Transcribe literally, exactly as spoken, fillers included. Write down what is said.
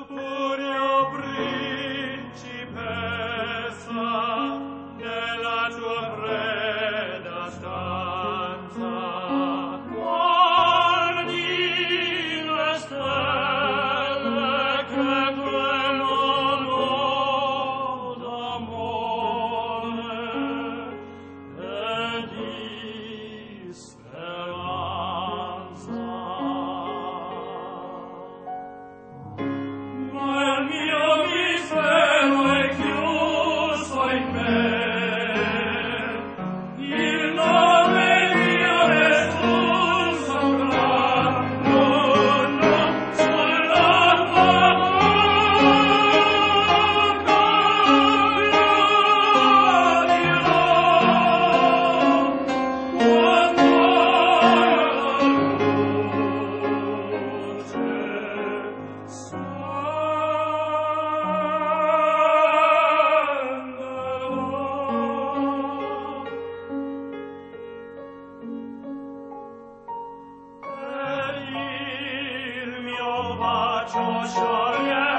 Furio principessa nella tua fredda stanza, guardi le stelle che tremano d'amore e di speranza. Ma il mio mistero è chiuso in me, il nome mio nessun saprà, no, no, sulla tua bocca io dirò, quando il mio bacio scioglie